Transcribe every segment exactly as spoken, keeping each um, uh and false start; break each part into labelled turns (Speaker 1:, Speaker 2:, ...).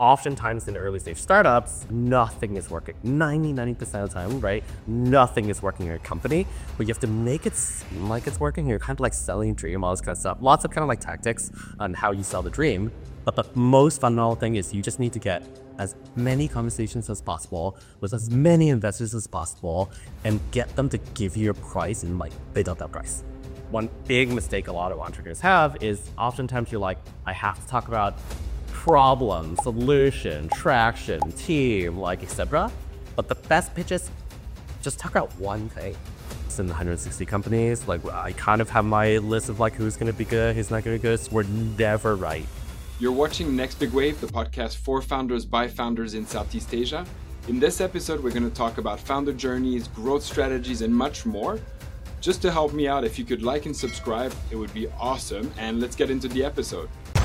Speaker 1: oftentimes in early stage startups, nothing is working. ninety, ninety percent of the time, right? Nothing is working in your company, but you have to make it seem like it's working. You're kind of like selling dream, all this kind of stuff. Lots of kind of like tactics on how you sell the dream. But the most fundamental thing is you just need to get as many conversations as possible with as many investors as possible and get them to give you a price and like bid up that price. One big mistake a lot of entrepreneurs have is oftentimes you're like, I have to talk about problem, solution, traction, team, like et cetera. But the best pitches, just talk about one thing. It's in one hundred sixty companies. Like I kind of have my list of like who's gonna be good, who's not gonna be good. So we're never right.
Speaker 2: You're watching Next Big Wave, the podcast for founders by founders in Southeast Asia. In this episode, we're going to talk about founder journeys, growth strategies, and much more. Just to help me out, if you could like and subscribe, it would be awesome. And let's get into the episode.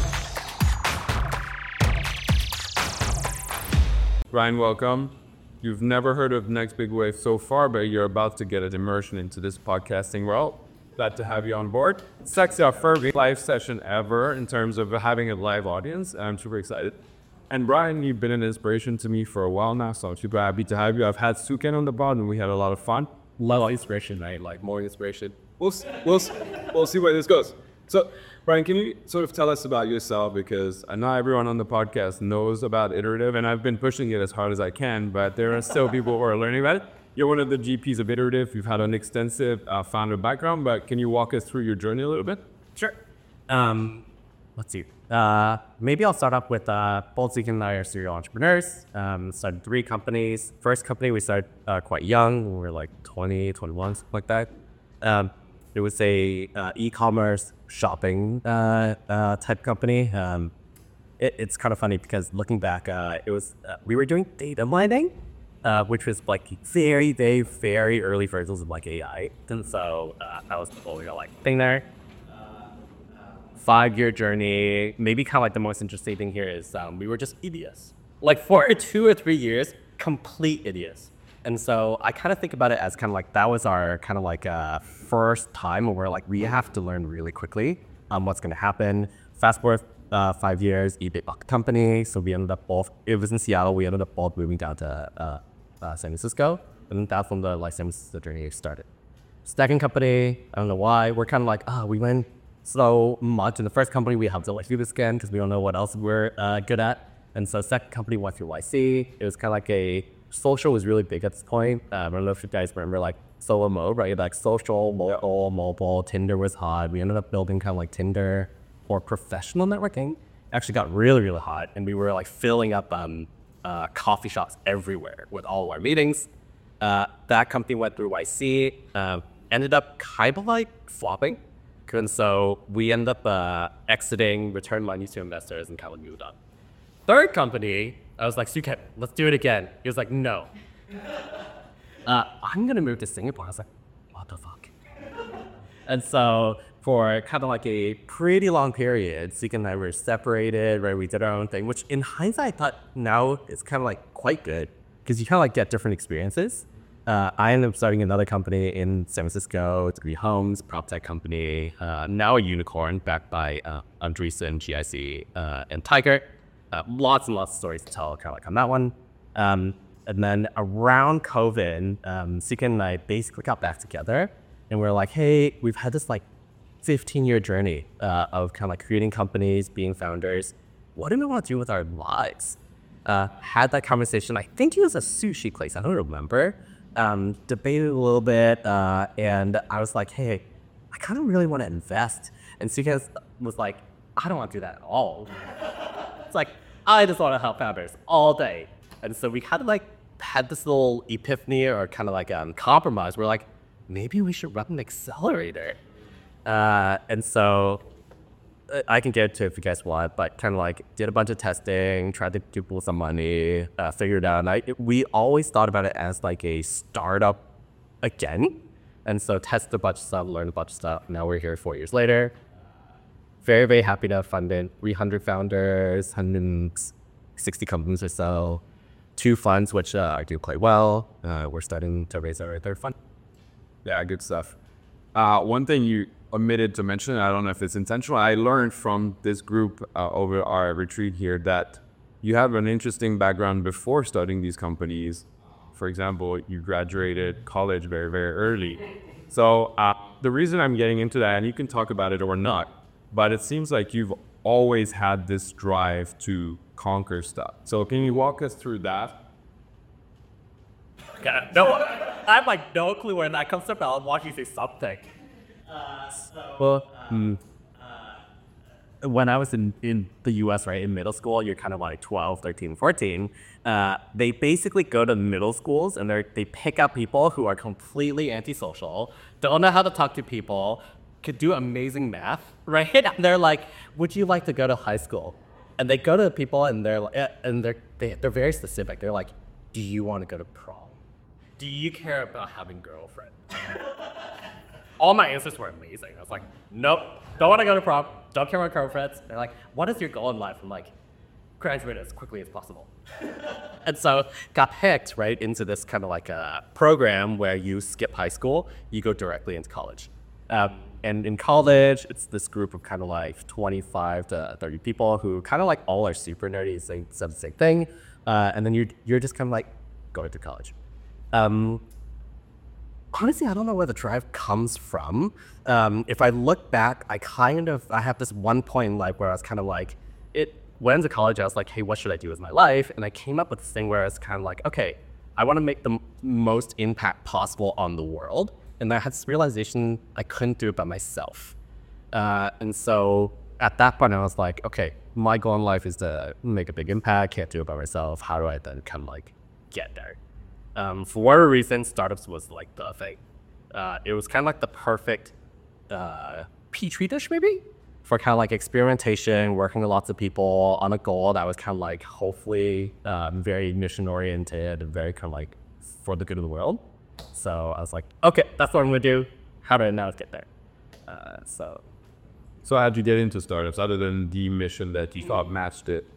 Speaker 3: Ryan, welcome. You've never heard of Next Big Wave so far, but you're about to get an immersion into this podcasting world. Glad to have you on board. It's actually our first live session ever in terms of having a live audience. I'm super excited. And Brian, you've been an inspiration to me for a while now, so I'm super happy to have you. I've had Suken on the pod and we had a lot of fun.
Speaker 1: Love inspiration, right? Like more inspiration.
Speaker 3: We'll, we'll, we'll see where this goes. So, Brian, can you sort of tell us about yourself? Because I know everyone on the podcast knows about Iterative, and I've been pushing it as hard as I can, but there are still people who are learning about it. You're one of the G Ps of Iterative. You've had an extensive uh, founder background, but can you walk us through your journey a little bit?
Speaker 1: Sure. Um, let's see. Uh, maybe I'll start off with uh, both Zeke and I are serial entrepreneurs. Um, started three companies. First company, we started uh, quite young. We were like twenty, twenty-one, something like that. Um, it was a uh, e-commerce shopping uh, uh, type company. Um, it, it's kind of funny because looking back, uh, it was uh, we were doing data mining. Uh, which was like very, very, very early versions of like A I. And so uh, that was the whole you know, like thing there. Uh, Five-year journey. Maybe kind of like the most interesting thing here is um, we were just idiots. Like for two or three years, complete idiots. And so I kind of think about it as kind of like that was our kind of like uh, first time where we're like, we have to learn really quickly um, what's going to happen. Fast forward uh, five years, eBay bought the company. So we ended up both, it was in Seattle, we ended up both moving down to uh, Uh, San Francisco, and that's when the like San Francisco journey started. Second company, I don't know why, we're kind of like, ah, oh, we went so much in the first company, we have to like do this again because we don't know what else we're uh, good at. And so second company went through Y C. It was kind of like a, social was really big at this point. Uh, I don't know if you guys remember like solo mode, right? Like social, mobile, mobile, Tinder was hot. We ended up building kind of like Tinder for professional networking. Actually got really, really hot, and we were like filling up um, Uh, coffee shops everywhere with all of our meetings. Uh, that company went through Y C, uh, ended up kind of like flopping. And so we ended up uh, exiting, returned money to investors, and kind of moved on. Third company, I was like, Suket, let's do it again. He was like, no. Uh, I'm going to move to Singapore. I was like, what the fuck? And so for kind of like a pretty long period, Zeke and I were separated, right? We did our own thing, which in hindsight, I thought now is kind of like quite good because you kind of like get different experiences. Uh, I ended up starting another company in San Francisco, Three Homes, prop tech company, uh, now a unicorn backed by uh, Andreessen, G I C, uh, and Tiger. Uh, lots and lots of stories to tell kind of like on that one. Um, and then around COVID, um, Zeke and I basically got back together and we we're like, hey, we've had this like fifteen-year journey uh, of kind of like creating companies, being founders. What do we want to do with our lives? Uh, had that conversation. I think it was a sushi place. I don't remember. Um, debated a little bit, uh, and I was like, "Hey, I kind of really want to invest." And Sukan was like, "I don't want to do that at all." It's like I just want to help founders all day. And so we kind of like had this little epiphany or kind of like um, compromise. We're like, maybe we should run an accelerator. Uh, and so uh, I can get to it if you guys want, but kind of like did a bunch of testing, tried to duple some money, uh, figured out. And I, it, we always thought about it as like a startup again. And so tested a bunch of stuff, learned a bunch of stuff. Now we're here four years later. Very, very happy to have funded three hundred founders, one hundred sixty companies or so, two funds, which uh, are doing quite well. Uh, we're starting to raise our third fund.
Speaker 3: Yeah, good stuff. Uh, one thing you omitted to mention, I don't know if it's intentional, I learned from this group uh, over our retreat here that you have an interesting background before starting these companies. For example, you graduated college very, very early. So uh, the reason I'm getting into that, and you can talk about it or not, but it seems like you've always had this drive to conquer stuff. So can you walk us through that?
Speaker 1: Okay, no, I have like no clue where that comes from, but I'll watch you say something. Uh, so, well, um, uh, when I was in, in the U S, right, in middle school, you're kind of like twelve, thirteen, fourteen. Uh, they basically go to middle schools and they they pick up people who are completely antisocial, don't know how to talk to people, could do amazing math, right? And they're like, would you like to go to high school? And they go to people and they're like, and they're they, they're very specific. They're like, do you want to go to prom? Do you care about having a girlfriend? All my answers were amazing. I was like, nope, don't want to go to prom, don't care about girlfriends. They're like, what is your goal in life? I'm like, graduate as quickly as possible. And so got picked right into this kind of like a program where you skip high school, you go directly into college. Um, and in college, it's this group of kind of like twenty-five to thirty people who kind of like all are super nerdy, saying the same thing. Uh, and then you're, you're just kind of like going to college. Um, honestly, I don't know where the drive comes from. Um, if I look back, I kind of, I have this one point in life where I was kind of like, it went into college, I was like, hey, what should I do with my life? And I came up with this thing where it's kind of like, okay, I want to make the m- most impact possible on the world. And I had this realization I couldn't do it by myself. Uh, and so at that point, I was like, okay, my goal in life is to make a big impact, can't do it by myself. How do I then kind of like get there? Um, for whatever reason, startups was like the thing. Uh, it was kind of like the perfect uh, petri dish, maybe, for kind of like experimentation, working with lots of people on a goal that was kind of like hopefully um, very mission oriented and very kind of like for the good of the world. So I was like, okay, that's what I'm gonna do. How do I now get there? Uh, so,
Speaker 3: So how'd you get into startups other than the mission that you thought matched it?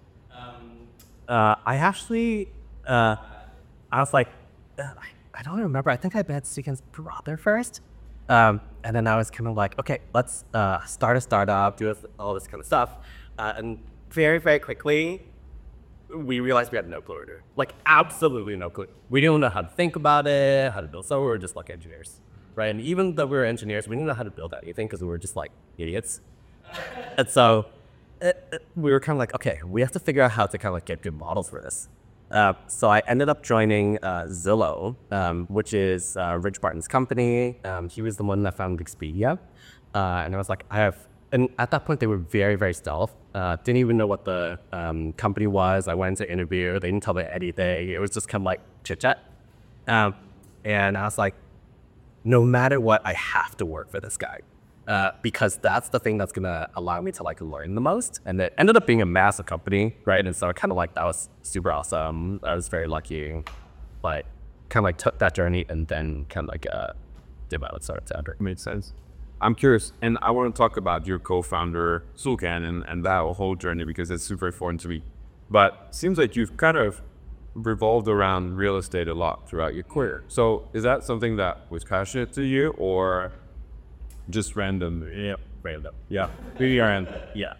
Speaker 1: um, uh, I actually, uh, I was like, uh, I, I don't remember. I think I met Sukin's brother first. Um, and then I was kind of like, okay, let's uh, start a startup, do all this kind of stuff. Uh, and very, very quickly, we realized we had no clue what to do. Like, absolutely no clue. We didn't know how to think about it, how to build software. We were just like engineers, right? And even though we were engineers, we didn't know how to build anything because we were just like idiots. And so it, it, we were kind of like, okay, we have to figure out how to kind of like get good models for this. Uh, so I ended up joining uh, Zillow, um, which is uh, Rich Barton's company. Um, he was the one that founded Expedia. Uh, and I was like, I have, and at that point they were very, very stealth. Uh, didn't even know what the um, company was. I went to interview, they didn't tell me anything. It was just kind of like chit chat. Um, and I was like, no matter what, I have to work for this guy. Uh, because that's the thing that's gonna allow me to like learn the most. And it ended up being a massive company, right? And so kind of like that was super awesome. I was very lucky, but kind of like took that journey and then kind of like uh, did my own startup after.
Speaker 3: Made sense. I'm curious, and I want to talk about your co-founder Sulkan and, and that whole journey because it's super important to me. But it seems like you've kind of revolved around real estate a lot throughout your career. So is that something that was passionate to you, or just random?
Speaker 1: Yeah, random.
Speaker 3: Yeah, really random.
Speaker 1: Yeah.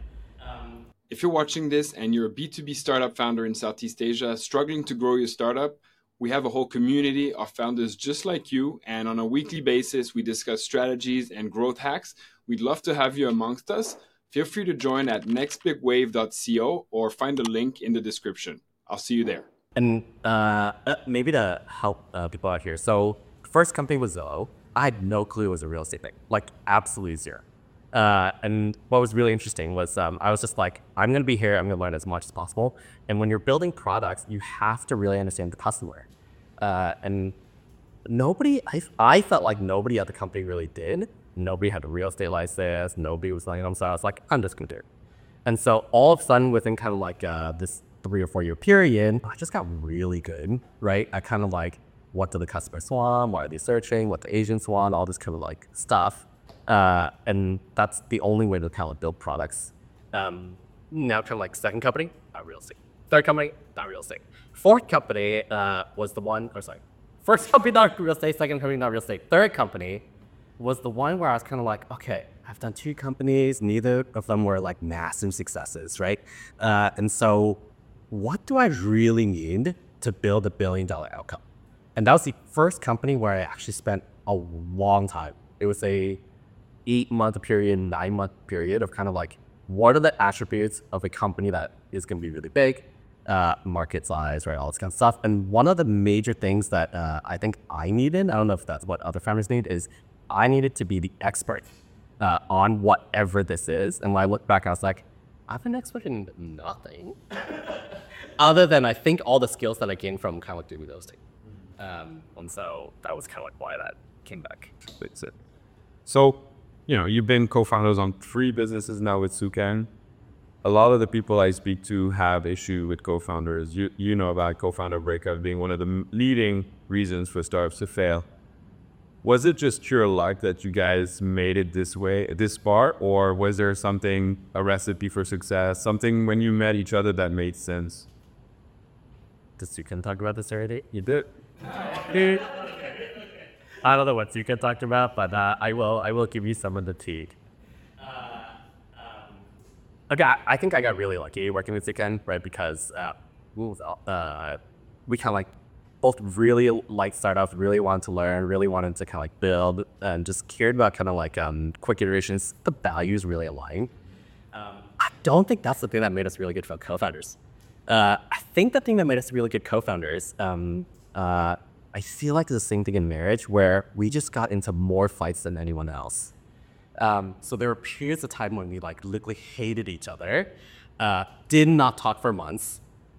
Speaker 2: If you're watching this and you're a B two B startup founder in Southeast Asia, struggling to grow your startup, we have a whole community of founders just like you. And on a weekly basis, we discuss strategies and growth hacks. We'd love to have you amongst us. Feel free to join at next big wave dot co or find the link in the description. I'll see you there.
Speaker 1: And uh, uh, maybe to help uh, people out here. So first company was Zillow. I had no clue it was a real estate thing, like absolutely zero. Uh, and what was really interesting was um, I was just like, I'm going to be here. I'm going to learn as much as possible. And when you're building products, you have to really understand the customer. Uh, and nobody, I, I felt like nobody at the company really did. Nobody had a real estate license. Nobody was like, I'm sorry. I was like, I'm just going to do it. And so all of a sudden, within kind of like uh, this three or four year period, I just got really good, right? I kind of like, what do the customers want? Why are they searching? What the agents want? All this kind of like stuff. Uh, and that's the only way to kind of build products. Um, now kind of like second company, not real estate. Third company, not real estate. Fourth company uh, was the one, or sorry, first company, not real estate. Second company, not real estate. Third company was the one where I was kind of like, okay, I've done two companies. Neither of them were like massive successes, right? Uh, and so what do I really need to build a billion dollar outcome? And that was the first company where I actually spent a long time. It was a eight month period, nine month period of kind of like, what are the attributes of a company that is going to be really big, uh, market size, right, all this kind of stuff. And one of the major things that uh, I think I needed, I don't know if that's what other founders need, is I needed to be the expert uh, on whatever this is. And when I look back, I was like, I'm an expert in nothing. Other than I think all the skills that I gained from kind of like doing those things. Um, and so that was kind of like why that came back.
Speaker 3: That's it. So, you know, you've been co-founders on three businesses now with Soucan. A lot of the people I speak to have issue with co-founders. You you know about co-founder breakup being one of the m- leading reasons for startups to fail. Was it just pure luck that you guys made it this way, this far, or was there something, a recipe for success, something when you met each other that made sense?
Speaker 1: Does you can talk about this already?
Speaker 3: You did.
Speaker 1: I don't know what you can talk about, but uh, I will. I will give you some of the tea. Okay, I I think I got really lucky working with Soucan, right? Because uh, uh, we kind of like both really like startups, really wanted to learn, really wanted to kind of like build, and just cared about kind of like um, quick iterations. The values really align. Um, I don't think that's the thing that made us really good co-founders. Uh, I think the thing that made us really good co-founders, um, uh, I feel like it's the same thing in marriage where we just got into more fights than anyone else. Um, so there were periods of time when we like literally hated each other, uh, did not talk for months,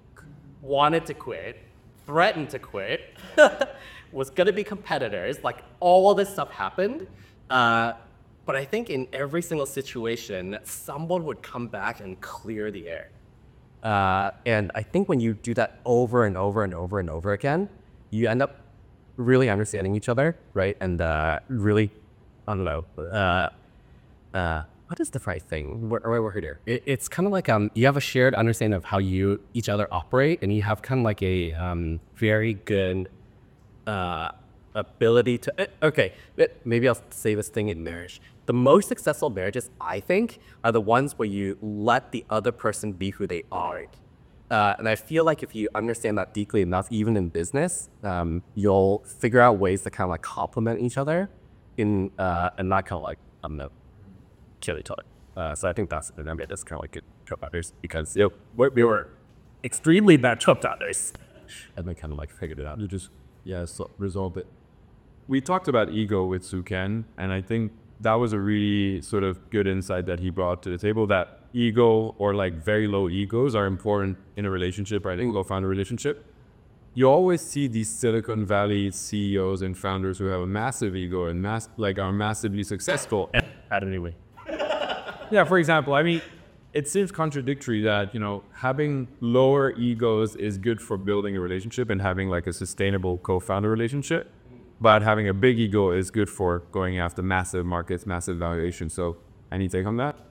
Speaker 1: wanted to quit, threatened to quit, was gonna be competitors, like all of this stuff happened. Uh, but I think in every single situation, someone would come back and clear the air. Uh, and I think when you do that over and over and over and over again, you end up really understanding each other, right? And uh, really, I don't know, uh, uh, what is the right thing? Where, where we're here. It, it's kind of like um, you have a shared understanding of how you each other operate, and you have kind of like a um, very good uh, ability to. Uh, okay, maybe I'll say this thing in marriage. The most successful marriages, I think, are the ones where you let the other person be who they are. Uh, and I feel like if you understand that deeply enough, even in business, um, you'll figure out ways to kind of like complement each other in uh, and not kind of like, I don't know, kill each other. Uh, so I think that's, I mean, that's kind of like good co-founders because, you know, we, we were extremely bad co-founders. And we kind of like figured it out.
Speaker 3: You just, yeah, so resolve it. We talked about ego with Soucan, and I think that was a really sort of good insight that he brought to the table, that ego or like very low egos are important in a relationship, right? In a co-founder relationship. You always see these Silicon Valley C E Os and founders who have a massive ego and mass, like are massively successful.
Speaker 1: At any way.
Speaker 3: Yeah, for example, I mean, it seems contradictory that, you know, having lower egos is good for building a relationship and having like a sustainable co-founder relationship. But having a big ego is good for going after massive markets, massive valuation. So any take on that?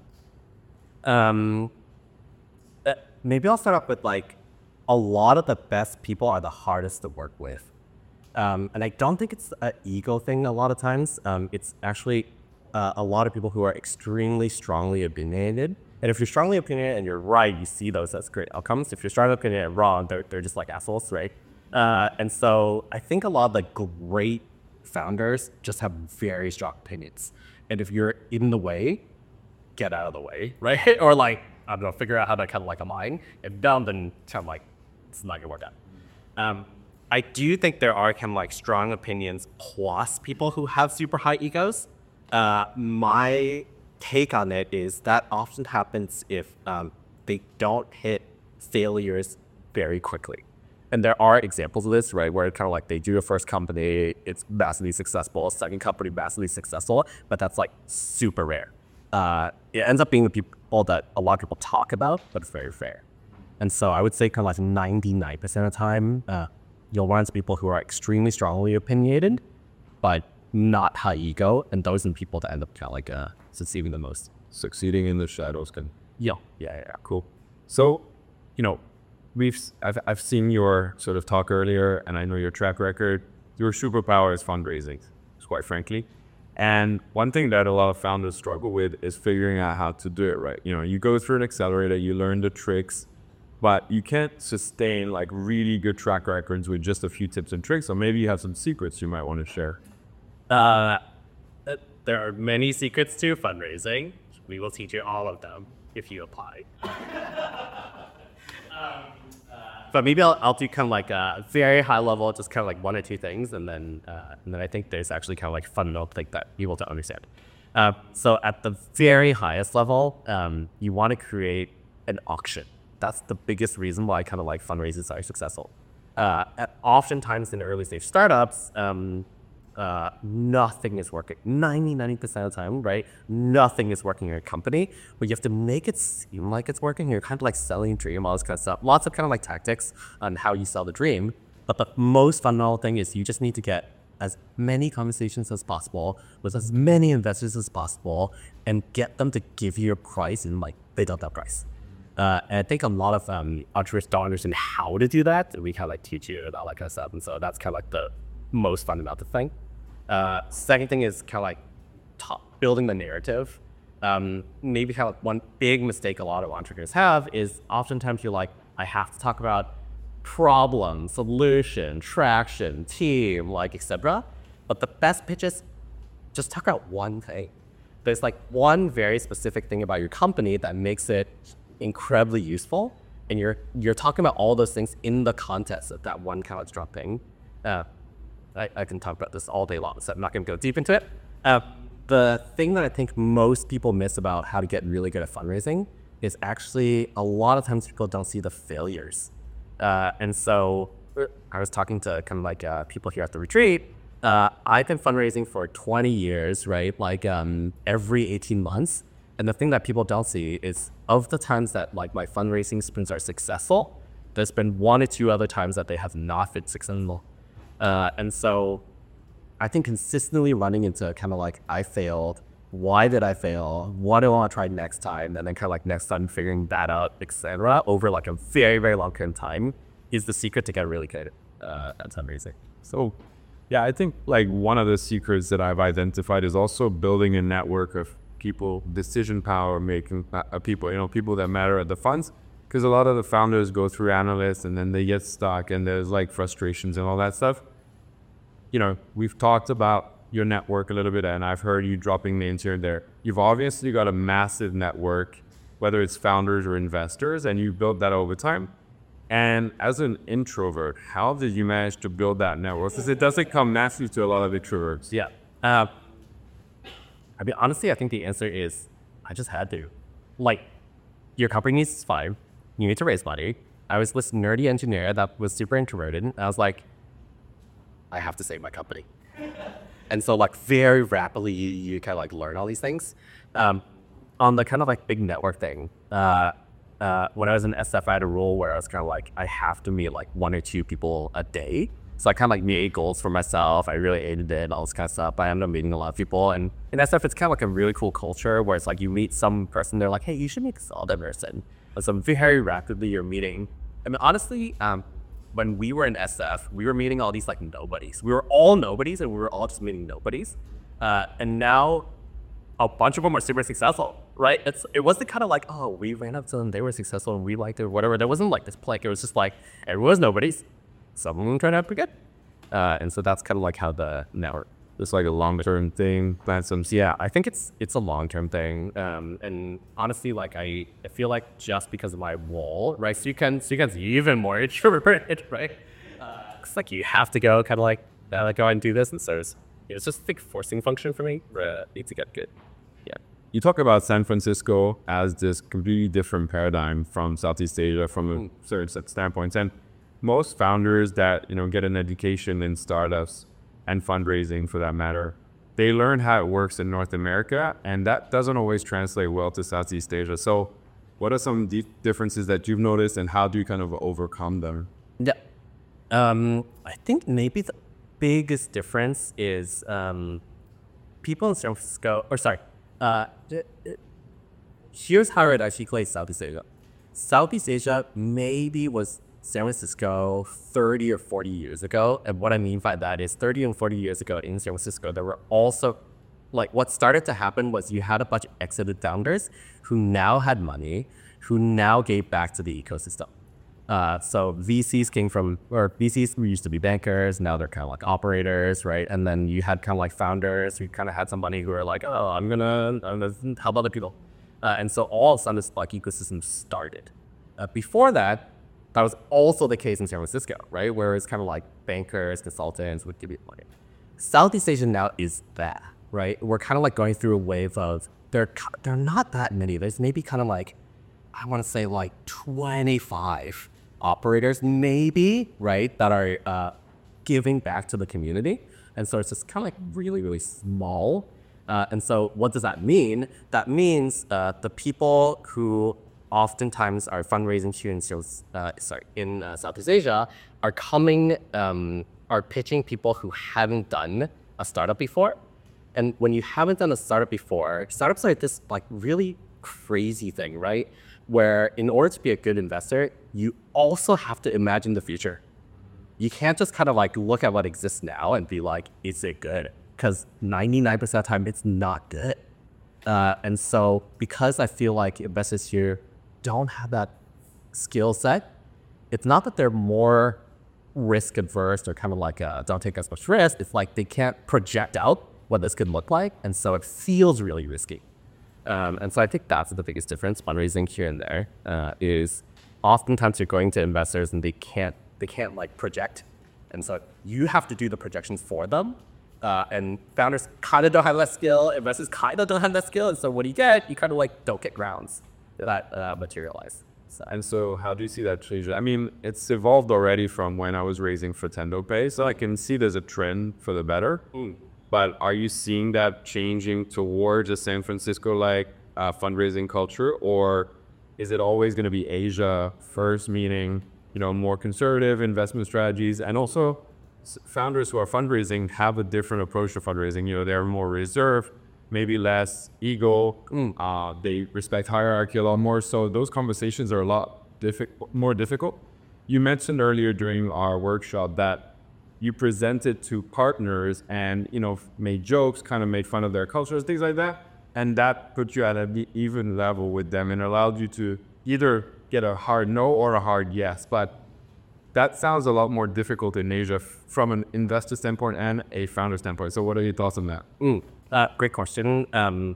Speaker 1: Um, uh, maybe I'll start off with like, a lot of the best people are the hardest to work with. Um, and I don't think it's an ego thing a lot of times. Um, it's actually uh, a lot of people who are extremely strongly opinionated. And if you're strongly opinionated and you're right, you see those as great outcomes. If you're strongly opinionated and wrong, they're, they're just like assholes, right? Uh, and so I think a lot of the great founders just have very strong opinions. And if you're in the way, get out of the way, right? Or like, I don't know, figure out how to kind of like align. If down, then kind of like, it's not gonna work out. Um, I do think there are kind of like strong opinions plus people who have super high egos. Uh, my take on it is that often happens if um, they don't hit failures very quickly. And there are examples of this, right, where it's kind of like they do a first company, it's massively successful, second company, massively successful, but that's like super rare. Uh, it ends up being the people that a lot of people talk about, but it's very rare. And so I would say kind of like ninety-nine percent of the time, uh, you'll run into people who are extremely strongly opinionated, but not high ego, and those are the people that end up kind of like uh, succeeding the most.
Speaker 3: Succeeding in the shadows can.
Speaker 1: Yeah, yeah, yeah,
Speaker 3: cool. So, you know, we've I've I've seen your sort of talk earlier, and I know your track record. Your superpower is fundraising, quite frankly. And one thing that a lot of founders struggle with is figuring out how to do it right. You know, you go through an accelerator, you learn the tricks, but you can't sustain like really good track records with just a few tips and tricks. So maybe you have some secrets you might want to share.
Speaker 1: Uh, there are many secrets to fundraising. We will teach you all of them if you apply. um, uh, but maybe I'll, I'll do kind of like a very high level, just kind of like one or two things, and then uh, and then I think there's actually kind of like fundamental thing that people don't understand. Uh, so at the very highest level, um, you want to create an auction. That's the biggest reason why kind of like fundraisers are successful. Uh, at, oftentimes in early stage startups, um, uh, nothing is working. ninety, ninety percent of the time, right? Nothing is working in your company, but you have to make it seem like it's working. You're kind of like selling a dream, all this kind of stuff. Lots of kind of like tactics on how you sell the dream. But the most fundamental thing is you just need to get as many conversations as possible with as many investors as possible and get them to give you a price and like bid up that price. Uh, and I think a lot of um, entrepreneurs don't understand how to do that. We kind of like teach you that like kind of stuff. And so that's kind of like the most fundamental thing. Uh, second thing is kind of like top, building the narrative. Um, maybe kind of like one big mistake a lot of entrepreneurs have is oftentimes you're like, I have to talk about problem, solution, traction, team, like et cetera. But the best pitches, just talk about one thing. There's like one very specific thing about your company that makes it incredibly useful, and you're you're talking about all those things in the context of that one college dropping. Uh, I, I can talk about this all day long, so I'm not going to go deep into it. Uh, the thing that I think most people miss about how to get really good at fundraising is actually a lot of times people don't see the failures. Uh, and so I was talking to kind of like uh, people here at the retreat. Uh, I've been fundraising for twenty years, right? Like um, every eighteen months. And the thing that people don't see is of the times that like my fundraising sprints are successful, there's been one or two other times that they have not been successful. Uh, and so I think consistently running into kind of like, I failed. Why did I fail? What do I want to try next time? And then kind of like next time figuring that out, et cetera, over like a very, very long term time is the secret to get really good uh, at fundraising.
Speaker 3: So yeah, I think like one of the secrets that I've identified is also building a network of people, decision power making uh, people, you know, people that matter at the funds. Because a lot of the founders go through analysts and then they get stuck and there's like frustrations and all that stuff. You know, we've talked about your network a little bit and I've heard you dropping names here and there. You've obviously got a massive network, whether it's founders or investors, and you've built that over time. And as an introvert, how did you manage to build that network? Because it doesn't come naturally to a lot of introverts.
Speaker 1: Yeah. Uh, I mean, honestly, I think the answer is I just had to. Like, your company needs to survive. You need to raise money. I was this nerdy engineer that was super introverted. And I was like, I have to save my company. And so like very rapidly, you, you kind of like learn all these things. Um, on the kind of like big network thing, uh, uh, when I was in S F, I had a rule where I was kind of like, I have to meet like one or two people a day. So I kind of like made goals for myself. I really hated it, all this kind of stuff. I ended up meeting a lot of people. And in S F, it's kind of like a really cool culture where it's like you meet some person, they're like, hey, you should make a solid person. And so very rapidly you're meeting. I mean, honestly, um, when we were in S F, we were meeting all these like nobodies. We were all nobodies and we were all just meeting nobodies. Uh, and now a bunch of them are super successful, right? It's It wasn't kind of like, oh, we ran up to them, they were successful and we liked it or whatever. There wasn't like this plague. It was just like, everyone was nobodies. Some of them turned out pretty good. Uh, and so that's kind of like how the network.
Speaker 3: It's like a long-term thing, plan some.
Speaker 1: Yeah, I think it's it's a long-term thing. Um, and honestly, like I, I feel like just because of my role, right? So you can, so you can even more introverted, right? Uh, it's like you have to go kind of like, uh, like go and do this. And so it's, it's just a big forcing function for me. Uh, need to get good. Yeah.
Speaker 3: You talk about San Francisco as this completely different paradigm from Southeast Asia from a mm. certain standpoint. And most founders that, you know, get an education in startups and fundraising for that matter, they learn how it works in North America, and that doesn't always translate well to Southeast Asia. So what are some deep differences that you've noticed and how do you kind of overcome them?
Speaker 1: Yeah, um, I think maybe the biggest difference is um, people in San Francisco, or sorry, uh, here's how I'd articulate Southeast Asia. Southeast Asia maybe was San Francisco thirty or forty years ago. And what I mean by that is thirty and forty years ago in San Francisco, there were also, like what started to happen was you had a bunch of exited founders who now had money, who now gave back to the ecosystem. Uh, so V Cs came from, or V Cs used to be bankers, now they're kind of like operators, right? And then you had kind of like founders who kind of had somebody who were like, oh, I'm gonna, I'm gonna help other people. Uh, and so all of a sudden this like ecosystem started. Uh, before that, that was also the case in San Francisco, right? Where it's kind of like bankers, consultants would give you money. Southeast Asia now is that, right? We're kind of like going through a wave of, there, there are not that many. There's maybe kind of like, I want to say like twenty-five operators maybe, right, that are uh, giving back to the community. And so it's just kind of like really, really small. Uh, and so what does that mean? That means uh, the people who oftentimes are fundraising here in, uh, sorry, in uh, Southeast Asia are coming, um, are pitching people who haven't done a startup before. And when you haven't done a startup before, startups are this like really crazy thing, right? Where in order to be a good investor, you also have to imagine the future. You can't just kind of like look at what exists now and be like, is it good? Because ninety-nine percent of the time, it's not good. Uh, and so because I feel like investors here don't have that skill set, it's not that they're more risk adverse or kind of like uh, don't take as much risk. It's like they can't project out what this could look like. And so it feels really risky. Um, and so I think that's the biggest difference, fundraising here and there, uh, is oftentimes you're going to investors and they can't, they can't like project. And so you have to do the projections for them. Uh, and founders kind of don't have that skill, investors kind of don't have that skill. And so what do you get? You kind of like don't get grounds that uh, materialize. So.
Speaker 3: And so how do you see that change? I mean, it's evolved already from when I was raising for TendoPay. So I can see there's a trend for the better. Mm. But are you seeing that changing towards a San Francisco-like uh, fundraising culture, or is it always going to be Asia first, meaning, you know, more conservative investment strategies, and also founders who are fundraising have a different approach to fundraising? You know, they're more reserved, maybe less ego. Mm. Uh, they respect hierarchy a lot more. So those conversations are a lot diffi- more difficult. You mentioned earlier during our workshop that you presented to partners and, you know, made jokes, kind of made fun of their cultures, things like that. And that put you at an even level with them and allowed you to either get a hard no or a hard yes. But that sounds a lot more difficult in Asia f- from an investor standpoint and a founder standpoint. So what are your thoughts on that?
Speaker 1: Mm, uh, great question. Um,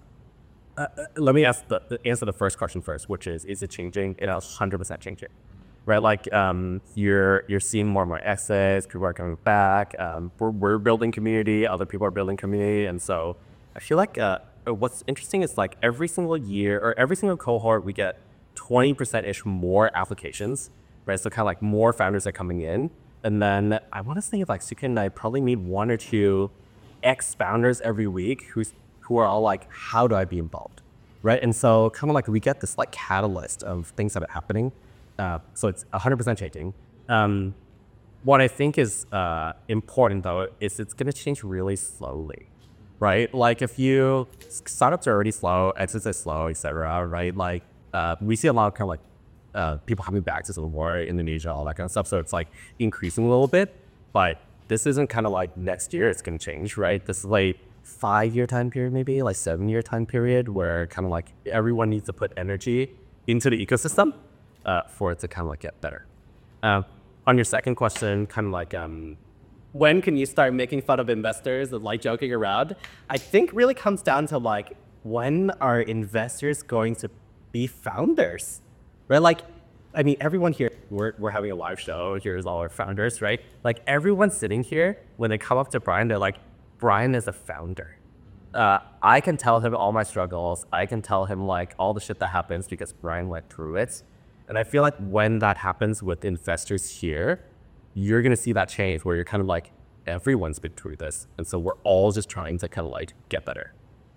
Speaker 1: uh, let me ask the, the answer the first question first, which is, is it changing? It is one hundred percent changing. Right, like um, you're you're seeing more and more exits, people are coming back. Um, we're we're building community, other people are building community, and so I feel like uh, what's interesting is like every single year or every single cohort we get twenty percent ish more applications, right? So kind of like more founders are coming in, and then I want to say like Sukin and I probably meet one or two ex founders every week who's who are all like, how do I be involved, right? And so kind of like we get this like catalyst of things that are happening. Uh, so it's one hundred percent changing. Um, what I think is uh, important though is it's going to change really slowly, right? Like if you, startups are already slow, exits are slow, et cetera, right? Like uh, we see a lot of kind of like uh, people coming back to Singapore, Indonesia, all that kind of stuff. So it's like increasing a little bit, but this isn't kind of like next year it's going to change, right? This is like five year time period, maybe like seven year time period where kind of like everyone needs to put energy into the ecosystem. Uh, for it to kind of like get better. Uh, on your second question, kind of like um, when can you start making fun of investors and like joking around? I think really comes down to like when are investors going to be founders, right? Like, I mean, everyone here, we're we're having a live show. Here's all our founders, right? Like everyone sitting here, when they come up to Brian, they're like, Brian is a founder. Uh, I can tell him all my struggles. I can tell him like all the shit that happens because Brian went through it. And I feel like when that happens with investors here, you're going to see that change where you're kind of like, everyone's been through this. And so we're all just trying to kind of like get better.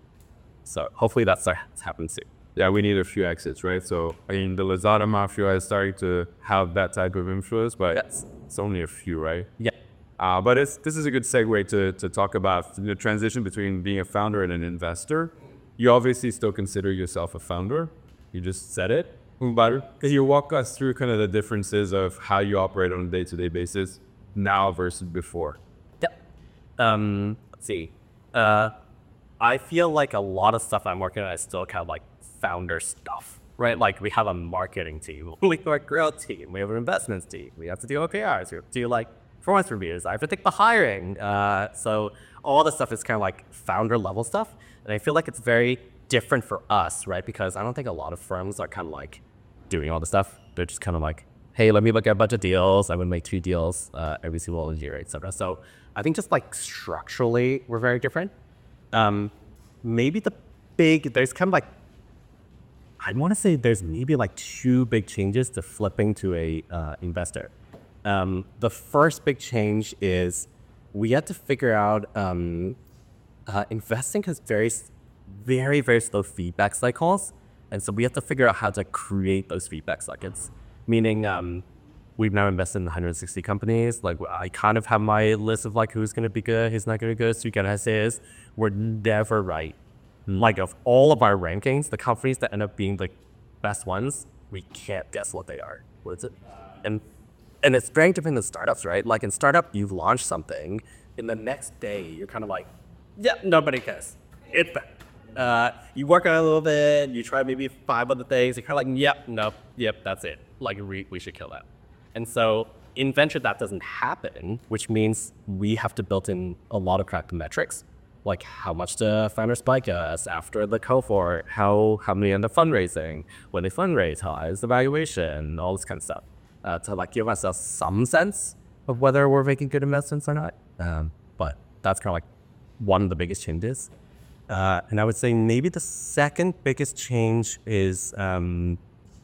Speaker 1: So hopefully that's what's happened soon.
Speaker 3: Yeah, we need a few exits, right? So, I mean, the Lazada Mafia is starting to have that type of influence, but yes. It's only a few, right?
Speaker 1: Yeah.
Speaker 3: Uh, but it's, this is a good segue to, to talk about the transition between being a founder and an investor. You obviously still consider yourself a founder. You just said it. But can you walk us through kind of the differences of how you operate on a day-to-day basis now versus before?
Speaker 1: Yep. Um, let's see. Uh, I feel like a lot of stuff I'm working on is still kind of like founder stuff, right? Like we have a marketing team, we have a growth team, we have an investments team, we have to do O K Rs, we have to do like performance reviews, I have to take the hiring. Uh, so all the stuff is kind of like founder level stuff. And I feel like it's very different for us, right? Because I don't think a lot of firms are kind of like doing all the stuff. They're just kind of like, hey, let me look at a bunch of deals. I would make two deals uh, every single year, et cetera. So I think just like structurally, we're very different. Um, maybe the big, there's kind of like, I want to say there's maybe like two big changes to flipping to a uh, investor. Um, the first big change is we had to figure out um, uh, investing has very, very, very slow feedback cycles. And so we have to figure out how to create those feedback cycles. Meaning um, we've now invested in one hundred sixty companies. Like I kind of have my list of like who's going to be good, who's not going to be good. So you gotta say is we're never right. Like of all of our rankings, the companies that end up being the best ones, we can't guess what they are. What is it? And and it's very different than startups, right? Like in startup, you launch something, in the next day, you're kind of like, yeah, nobody cares. It's bad. Uh, you work on it a little bit, you try maybe five other things, you're kind of like, yep, nope, yep, that's it. Like we, we should kill that. And so in venture, that doesn't happen, which means we have to build in a lot of cracked metrics. Like how much the founder spike us after the cohort, how how many end up fundraising, when they fundraise, how is the valuation, all this kind of stuff, uh, to like give ourselves some sense of whether we're making good investments or not. Um, but that's kind of like one of the biggest changes. Uh, and I would say maybe the second biggest change is um,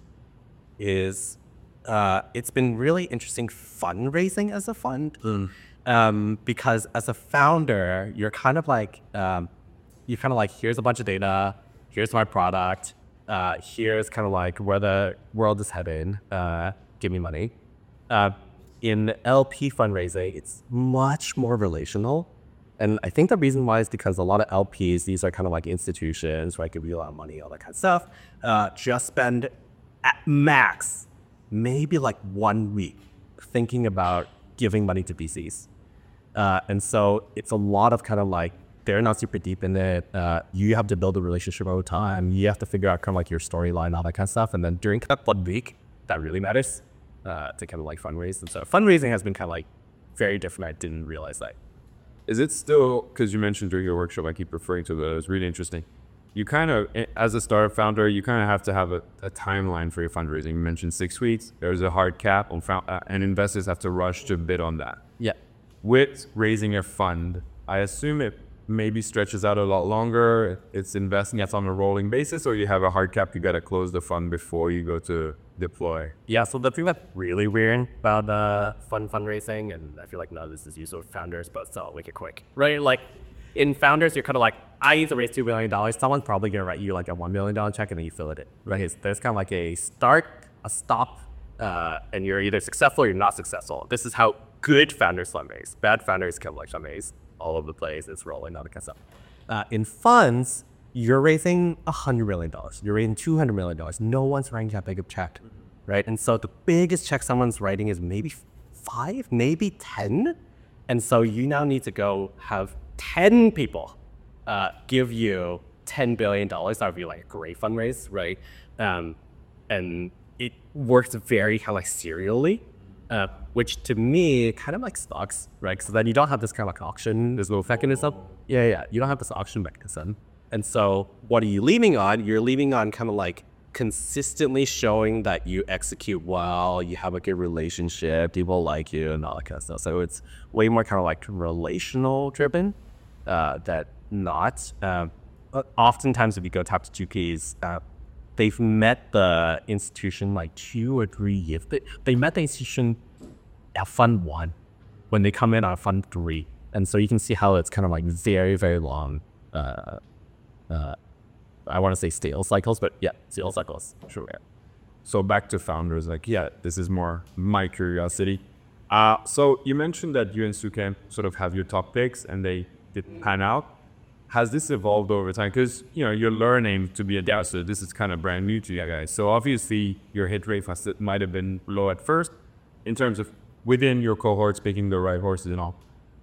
Speaker 1: is uh, it's been really interesting fundraising as a fund. Mm. Um, because as a founder, you're kind of like, um, you're kind of like, here's a bunch of data, here's my product, uh, here's kind of like where the world is headed, uh, give me money. Uh, in L P fundraising, it's much more relational. And I think the reason why is because a lot of L Ps, these are kind of like institutions, right, give you a lot of money, all that kind of stuff, uh, just spend at max, maybe like one week thinking about giving money to V Cs. Uh, and so it's a lot of kind of like, they're not super deep in it. Uh, you have to build a relationship over time. You have to figure out kind of like your storyline, all that kind of stuff. And then during kind of one week, that really matters uh, to kind of like fundraise. And so fundraising has been kind of like very different. I didn't realize that.
Speaker 3: Is it still, because you mentioned during your workshop, I keep referring to it, it was really interesting. You kind of, as a startup founder, you kind of have to have a, a timeline for your fundraising. You mentioned six weeks. There's a hard cap on found, uh, and investors have to rush to bid on that.
Speaker 1: Yeah.
Speaker 3: With raising a fund, I assume it maybe stretches out a lot longer. It's investing it's on a rolling basis, or you have a hard cap, you got to close the fund before you go to deploy.
Speaker 1: Yeah, so the thing that's really weird about uh, fund fundraising, and I feel like none of this is used with founders, but so I'll make it quick, right? Like in founders, you're kind of like, I need to raise two billion dollars. Someone's probably going to write you like a one million dollars check and then you fill it in, right? It's, there's kind of like a start, a stop, uh, and you're either successful or you're not successful. This is how good founders fundraise. Bad founders kind of like fundraise all over the place. It's rolling, all that kind of stuff. Uh, in funds, you're raising one hundred million dollars. You're raising two hundred million dollars. No one's writing that big of a check, right? And so the biggest check someone's writing is maybe five, maybe ten. And so you now need to go have ten people uh, give you ten billion dollars. That would be like a great fundraise, right? Um, and it works very kind of like serially, uh, which to me kind of like sucks, right? So then you don't have this kind of like auction, this little mechanism. Yeah, yeah, you don't have this auction mechanism. And so what are you leaning on? You're leaning on kind of like consistently showing that you execute well, you have a good relationship, people like you and all that kind of stuff. So it's way more kind of like relational driven. Uh, that not. Um, oftentimes, if you go talk to Jukies, uh, they've met the institution like two or three years. They, they met the institution at fund one when they come in on fund three. And so you can see how it's kind of like very, very long. Uh, uh, I want to say sales cycles, but yeah, sales cycles. Sure. Yeah.
Speaker 3: So back to founders, like, yeah, this is more my curiosity. Uh, so you mentioned that you and Sukem sort of have your top picks and they did pan out. Has this evolved over time? Because, you know, you're learning to be a D A O, so this is kind of brand new to you guys. So obviously your hit rate might have been low at first in terms of within your cohorts, picking the right horses and all.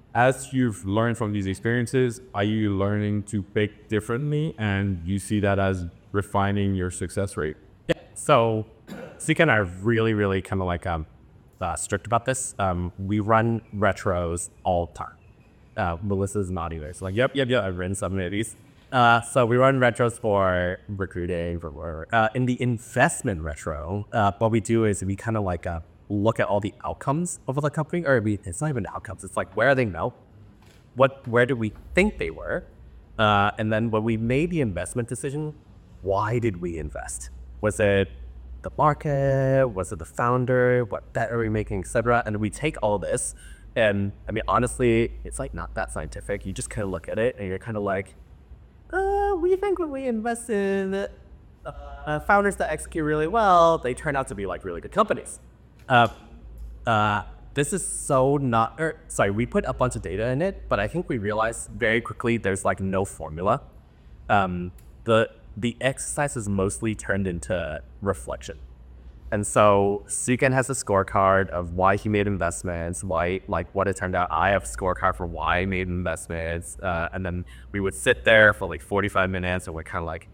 Speaker 3: As you've learned from these experiences, are you learning to pick differently and you see that as refining your success rate?
Speaker 1: Yeah, So Sika and I are really, really kind of like um, uh, strict about this. Um, we run retros all the time. Uh, Melissa's not either. So like, yep, yep, yep. I've written some of these. Uh, so we run retros for recruiting, for work. Uh, in the investment retro, uh, what we do is we kind of like uh, look at all the outcomes of the company, or we, it's not even outcomes. It's like, where are they now? What, where do we think they were? Uh, and then when we made the investment decision, why did we invest? Was it the market? Was it the founder? What bet are we making, et cetera? And we take all this, and I mean, honestly, it's like not that scientific. You just kind of look at it, and you're kind of like, uh, we think when we invest in uh, founders that execute really well, they turn out to be like really good companies. Uh, uh, this is so not, or sorry, we put a bunch of data in it, but I think we realized very quickly there's like no formula. Um, the the exercise is mostly turned into reflection. And so Sukan has a scorecard of why he made investments, why, like what it turned out. I have a scorecard for why I made investments. Uh, and then we would sit there for like forty-five minutes and we're kind of like,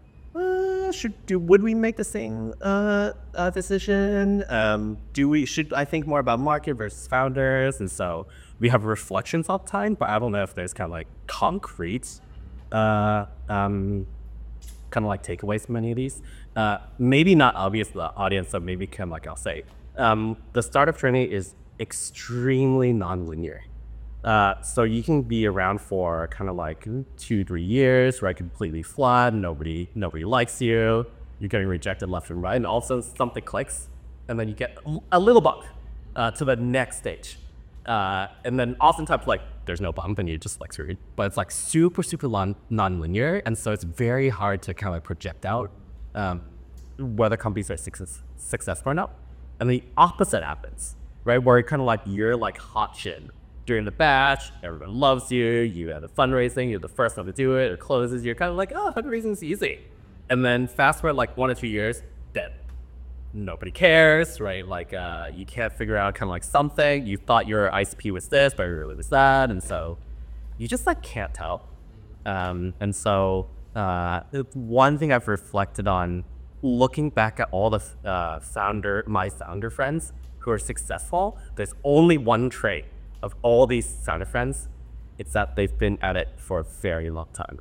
Speaker 1: uh, should do, would we make the same uh, uh, decision? Um, do we, should I think more about market versus founders? And so we have reflections all the time, but I don't know if there's kind of like concrete, uh, um, kind of like takeaways from any of these. Uh, maybe not obvious to the audience, so maybe kind of like I'll say. Um, the startup journey is extremely nonlinear. Uh, so you can be around for kind of like two, three years, right? Completely flat, nobody nobody likes you, you're getting rejected left and right, and all of a sudden something clicks, and then you get a little bump uh, to the next stage. Uh, and then oftentimes like there's no bump and you just like screwed, but it's like super, super non- non-linear. And so it's very hard to kind of like project out um, whether companies are success- successful or not. And the opposite happens, right? Where kind of like you're like hot shit during the batch, everyone loves you, you have the fundraising, you're the first one to do it, it closes, you're kind of like, oh, fundraising's easy. And then fast forward like one or two years, dead. Nobody cares, right? Like uh, you can't figure out kind of like something. You thought your I C P was this, but it really was that. And so you just like can't tell. Um, and so uh, one thing I've reflected on looking back at all the uh, founder, my founder friends who are successful, there's only one trait of all these founder friends. It's that they've been at it for a very long time.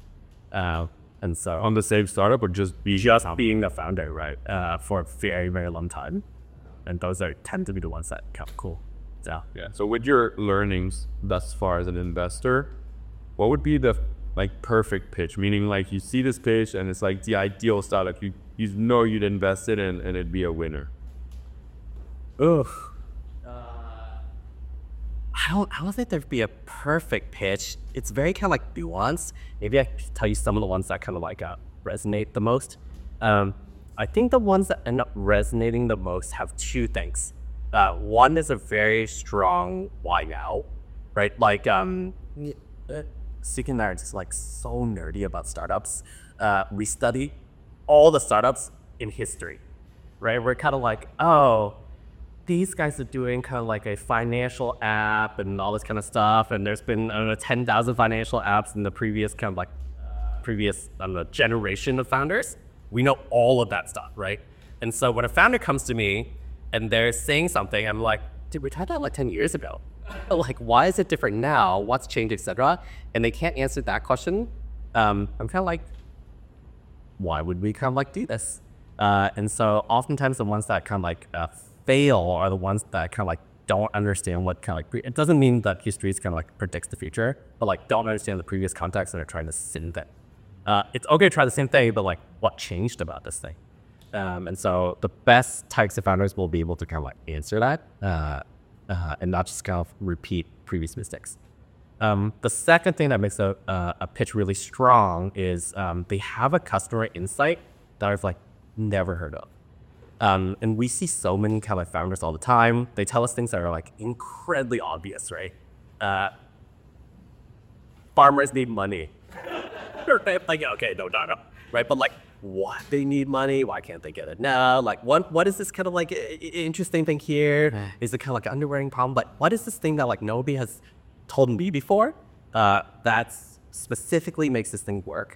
Speaker 1: Uh, And so
Speaker 3: On the same startup or just be
Speaker 1: just being the founder, right, uh, for a very, very long time. And those are tend to be the ones that count. Cool. So
Speaker 3: Yeah. So with your learnings thus far as an investor, what would be the like perfect pitch? Meaning like you see this pitch and it's like the ideal startup you you know you'd invest in and, and it'd be a winner.
Speaker 1: Ugh. Uh, I don't, I don't think there'd be a perfect pitch. It's very kind of like nuanced. Maybe I could tell you some of the ones that kind of like uh, resonate the most. Um, I think the ones that end up resonating the most have two things. Uh, one is a very strong why now, right? Like, um, uh, Seek and I are just like so nerdy about startups. Uh, we study all the startups in history, right? We're kind of like, oh, these guys are doing kind of like a financial app and all this kind of stuff. And there's been, I don't know, ten thousand financial apps in the previous kind of like, uh, previous, I don't know, generation of founders. We know all of that stuff, right? And so when a founder comes to me and they're saying something, I'm like, dude, we tried that like ten years ago. Like, why is it different now? What's changed, et cetera? And they can't answer that question. Um, I'm kind of like, why would we kind of like do this? Uh, and so oftentimes the ones that kind of like uh, fail are the ones that kind of like don't understand what kind of like, pre- it doesn't mean that history is kind of like predicts the future, but like don't understand the previous context and are trying to sin that. Uh, it's okay to try the same thing, but like what changed about this thing? Um, and so the best types of founders will be able to kind of like answer that uh, uh, and not just kind of repeat previous mistakes. Um, the second thing that makes a, uh, a pitch really strong is um, they have a customer insight that I've like never heard of. Um, and we see so many kind of like founders all the time. They tell us things that are like incredibly obvious, right? Uh, farmers need money. Like, okay, no, no, no, right? But like, what they need money? Why can't they get it now? Like, what what is this kind of like I- I- interesting thing here? Is it kind of like an underwearing problem? But what is this thing that like nobody has told me before? Uh, that specifically makes this thing work.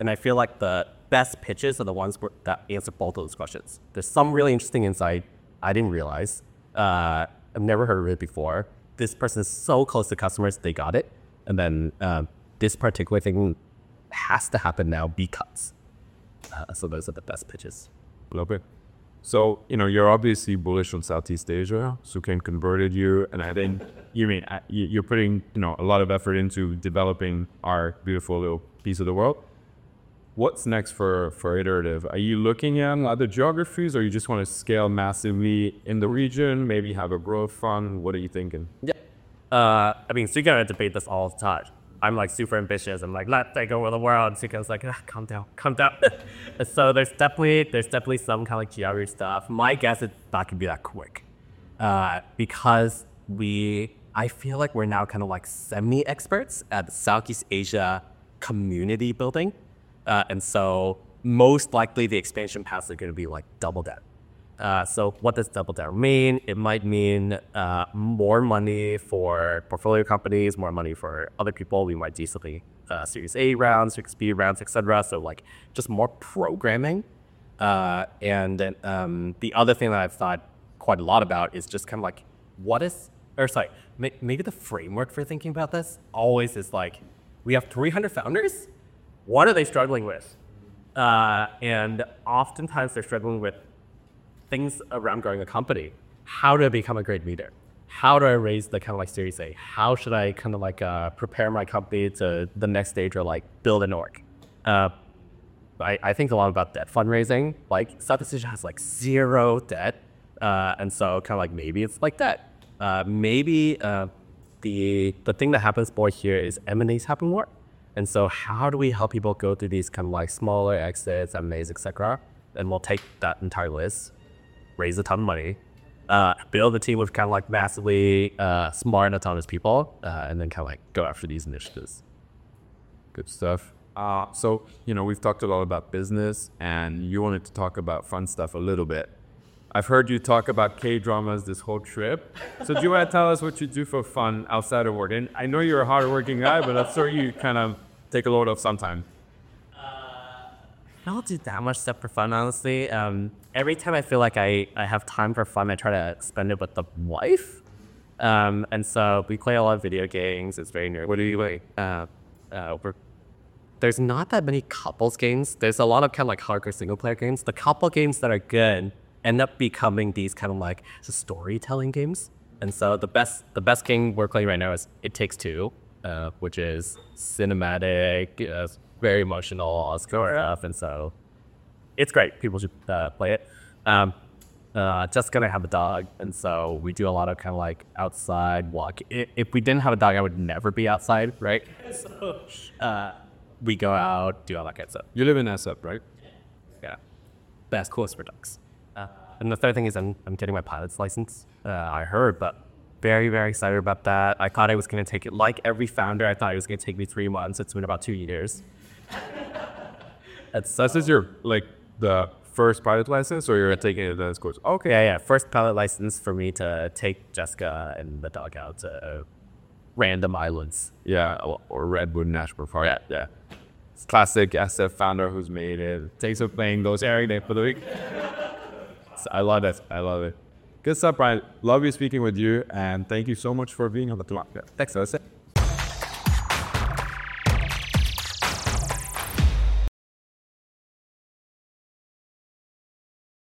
Speaker 1: And I feel like the best pitches are the ones where, that answer both of those questions. There's some really interesting insight I didn't realize. Uh, I've never heard of it before. This person is so close to customers, they got it. And then uh, this particular thing has to happen now because. Uh, so those are the best pitches.
Speaker 3: Love it. So, you know, you're obviously bullish on Southeast Asia. Sukain converted you. And I think you mean uh, you- you're putting, you know, a lot of effort into developing our beautiful little piece of the world. What's next for, for Iterative? Are you looking at other geographies, or you just want to scale massively in the region, maybe have a growth fund? What are you thinking?
Speaker 1: Yeah. Uh, I mean, Sukain and I debate this all the time. I'm like super ambitious. I'm like, let's take over the world. Sukain's like, ah, calm down, calm down. So there's definitely there's definitely some kind of like geography stuff. My guess is not gonna be that quick, uh, because we I feel like we're now kind of like semi-experts at Southeast Asia community building. Uh, and so most likely the expansion paths are going to be like double down. Uh, so what does double down mean? It might mean uh, more money for portfolio companies, more money for other people. We might do something uh, Series A rounds, Series B rounds, et cetera. So like just more programming. Uh, and then um, the other thing that I've thought quite a lot about is just kind of like what is, or sorry, may, maybe the framework for thinking about this always is like, we have three hundred founders. What are they struggling with? Uh, and oftentimes they're struggling with things around growing a company. How do I become a great leader? How do I raise the kind of like Series A? How should I kind of like uh, prepare my company to the next stage or like build an org? Uh, I, I think a lot about debt fundraising. Like Southeast Asia has like zero debt. Uh, and so kind of like maybe it's like that. Uh, maybe uh, the the thing that happens more here is M and A's happen more. And so how do we help people go through these kind of like smaller exits, M and A's, et cetera? And we'll take that entire list, raise a ton of money, uh, build a team with kind of like massively uh, smart and autonomous people, uh, and then kind of like go after these initiatives.
Speaker 3: Good stuff. Uh, so, you know, we've talked a lot about business, and you wanted to talk about fun stuff a little bit. I've heard you talk about K-dramas this whole trip. So do you want to tell us what you do for fun outside of work? And I know you're a hard-working guy, but I'm sure you kind of take a load of some time.
Speaker 1: I don't do that much stuff for fun, honestly. Um, every time I feel like I, I have time for fun, I try to spend it with the wife. Um, and so we play a lot of video games. It's very nerd.
Speaker 3: What do you like?
Speaker 1: Uh, uh, we're, there's not that many couples games. There's a lot of kind of like hardcore single player games. The couple games that are good end up becoming these kind of like storytelling games. And so the best the best game we're playing right now is It Takes Two, uh, which is cinematic, uh, very emotional, all this kind of stuff. And so it's great. People should uh, play it. Um, uh, Jessica and I have a dog, and so we do a lot of kind of like outside walk. I- If we didn't have a dog, I would never be outside, right? So uh, we go out, do all that kind of stuff.
Speaker 3: You live in S F, right?
Speaker 1: Yeah, that's coolest for dogs. Uh, and the third thing is I'm, I'm getting my pilot's license. Uh, I heard, but very, very excited about that. I thought I was going to take it, like every founder, I thought it was going to take me three months. It's been about two years. That's
Speaker 3: So this is your, like, the first pilot license, or you're taking it as course? Okay.
Speaker 1: yeah, yeah. First pilot license for me to take Jessica and the dog out to uh, random islands.
Speaker 3: Yeah, or- or Redwood National Park.
Speaker 1: Yeah, yeah.
Speaker 3: It's classic S F founder who's made it. Takes a plane, goes every day for the week. So I love it. I love it. Good stuff, Brian. Love you speaking with you, and thank you so much for being on the podcast.
Speaker 1: Thanks, that's it.